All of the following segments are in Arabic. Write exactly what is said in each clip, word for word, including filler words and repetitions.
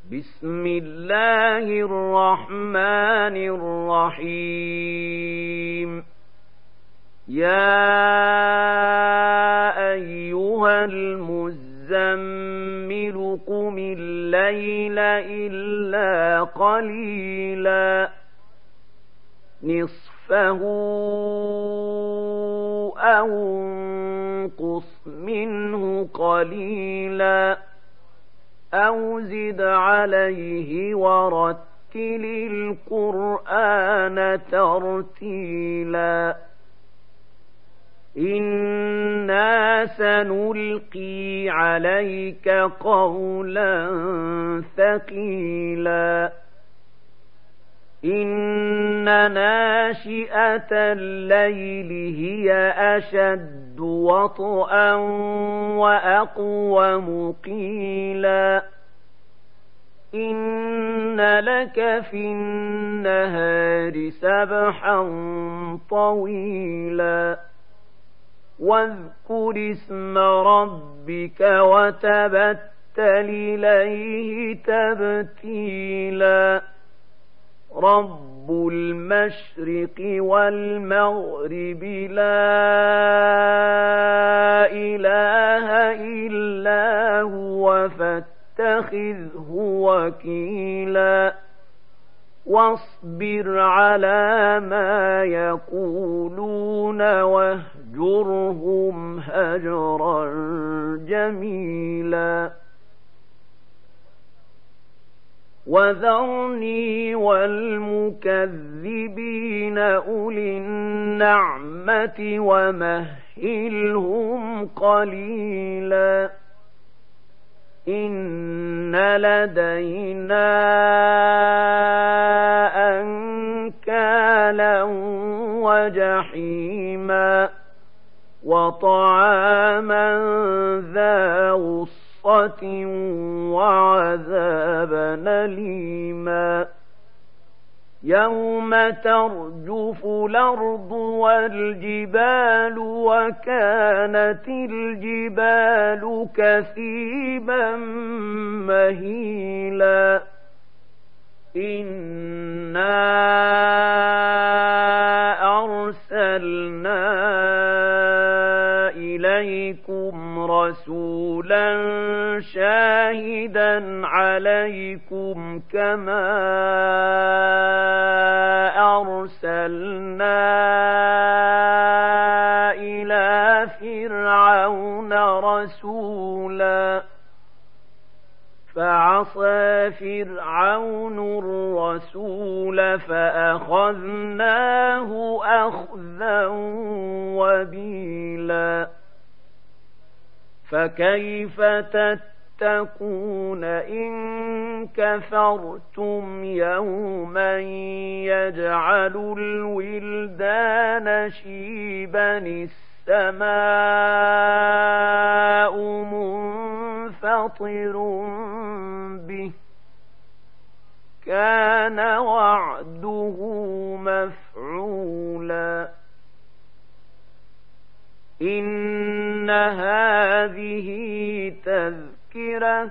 بسم الله الرحمن الرحيم. يا أيها المزمل قم الليل إلا قليلا نصفه أو انقص منه قليلا أو زد عليه ورتل القرآن ترتيلا إنا سنلقي عليك قولا ثقيلا إن ناشئة الليل هي أشد وطئا وأقوم قيلا إن لك في النهار سبحا طويلا واذكر اسم ربك وتبتل إليه تبتيلا رب المشرق والمغرب لا إله إلا هو فاتخذه وكيلا واصبر على ما يقولون واهجرهم هجرا جميلا وذرني والمكذبين أولي النعمة ومهلهم قليلا إن لدينا أنكالا وجحيما وطعاما ذا غصة وعذابا أليما يوم ترجف الأرض والجبال وكانت الجبال كثيبا مهيلا إنا أرسلنا إليكم رسولا شاهدا عليكم كما أرسلنا إلى فرعون رسولا فعصى فرعون الرسول فأخذناه أخذا وبيلا فكيف تتقون إن كفرتم يوما يجعل الولدان شيبا السماء منفطر به كان وعده مفعولا إن هذه تذكرة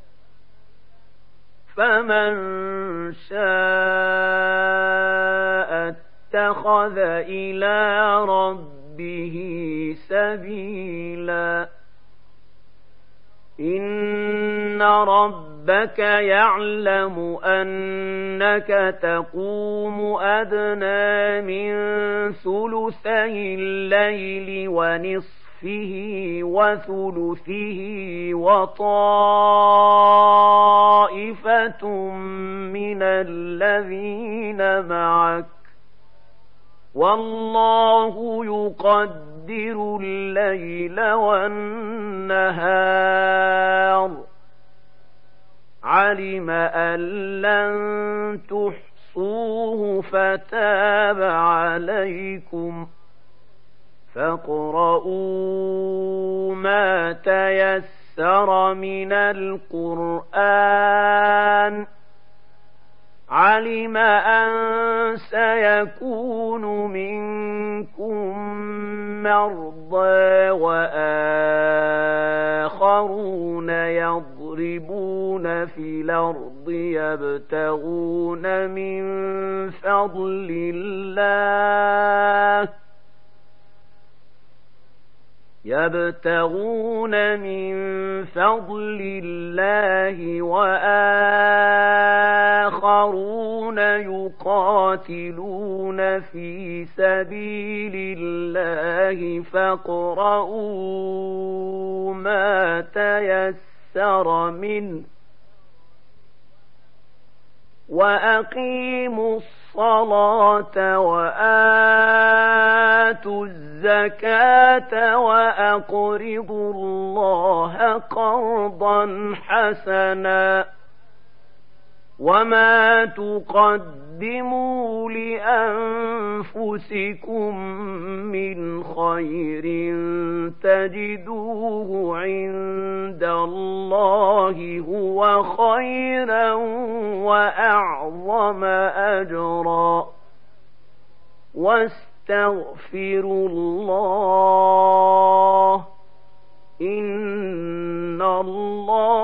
فمن شاء اتخذ إلى ربه سبيلا إن ربك يعلم أنك تقوم أدنى من ثلثي الليل ونصفه وثلثه وطائفة من الذين معك والله يقدر الليل والنهار علم أن لن تحصوه فتاب عليكم فاقرؤوا ما تيسر من القرآن علم أن سيكون منكم مرضى وآخرون يضربون في الأرض يبتغون من فضل الله يبتغون من فضل الله وآخرون يقاتلون في سبيل الله فاقرؤوا ما تيسر منه وأقيموا الصلاة وآتوا الزكاة وأقرضوا الله قرضا حسنا وما تقدموا لأنفسكم من خير تجدوه عند الله هو خيرا وأعظم أجرا واستغفروا الله إن الله